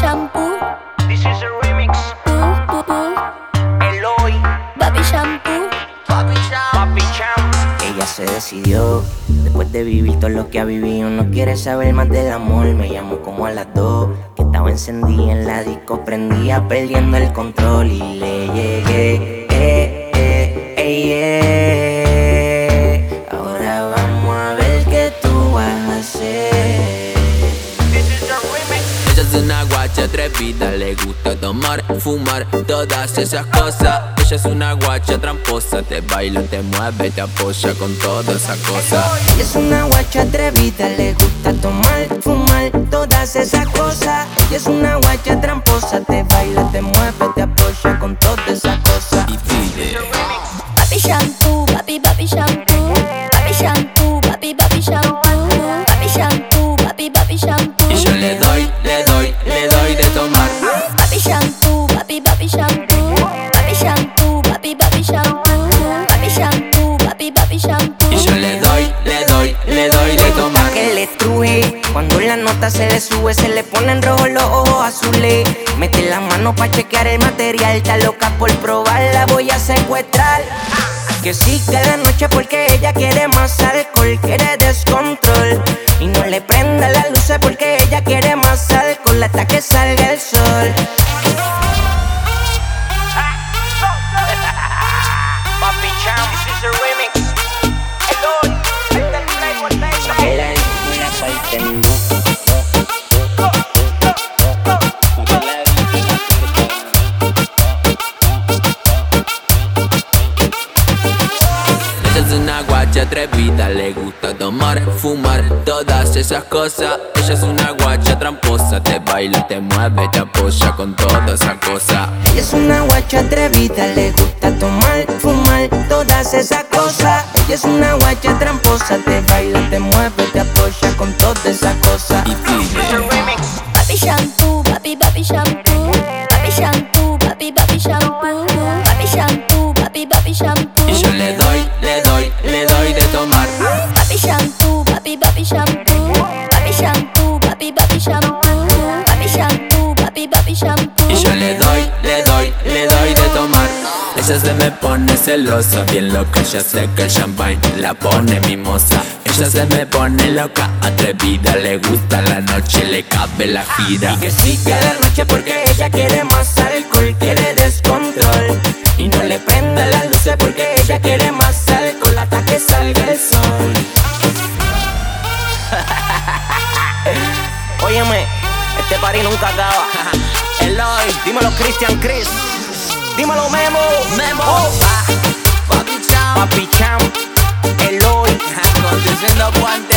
shampoo. This is a remix. Eloy, Papi shampoo. Papi Cham. Ella se decidió, después de vivir todo lo que ha vivido. No quiere saber más del amor. Me llamó como a las 2, que estaba encendida en la disco, prendía perdiendo el control y le llegué. Ahora vamos a ver qué tú vas a hacer. This is a remix. Ella es una guacha atrevida, le gusta tomar, fumar, todas esas cosas. Ella es una guacha tramposa, te baila, te mueve, te apoya con todas esas cosas. Ella es una guacha atrevida, le gusta tomar, fumar, todas esas cosas. Ella es una guacha tramposa, te baila, te mueve, te apoya con todas esas cosas. Y pide. Papi shampoo, papi shampoo. Papi shampoo, papi shampoo. Papi shampoo, papi shampoo. Y yo le doy de tomar. Papi shampoo, papi shampoo. Papi shampoo, papi shampoo. Papi shampoo, papi shampoo. Y yo le doy de tomar. Que le truje, cuando la nota se le sube, se le ponen rojos los ojos azules. Mete la mano pa' chequear el material, está loca por probarla, voy a secuestrar. Que sí que la noche porque ella quiere más alcohol, quiere descontrol. Y no le prenda las luces porque ella quiere más alcohol hasta que salga el sol. Papi Cham. This is a remix. Eloy, este el Playboy Nation. Era una parte Ella es una guacha atrevida, le gusta tomar, fumar, todas esas cosas. Ella es una guacha tramposa, te baila, te mueve, te apoya con todas esas cosas. Ella es una guacha atrevida, le gusta tomar, fumar, todas esas cosas. Ella es una guacha tramposa, te baila, te mueve, te apoya con todas esas cosas. Y pide. Remix. Papi shampoo, papi shampoo. Papi shampoo, papi shampoo. Papi shampoo, papi shampoo. Y yo le doy de tomar. Papi shampoo, papi shampoo. Papi shampoo, papi shampoo. Papi shampoo, papi shampoo. Y yo le doy de tomar. Ella se me pone celosa, bien loca, ya sé que el champagne la pone mimosa. Ella se me pone loca, atrevida, le gusta la noche, le cabe la gira. Y que sí que la noche porque ella quiere más alcohol, quiere descontrol. Y no le prenda las luces porque ella quiere más alcohol hasta que salga el sol. Óyeme, este party nunca acaba. Eloy, dímelo Christian Chris. Dímelo Memo. Papi Cham, Papi Cham, Eloy. conduciendo puente.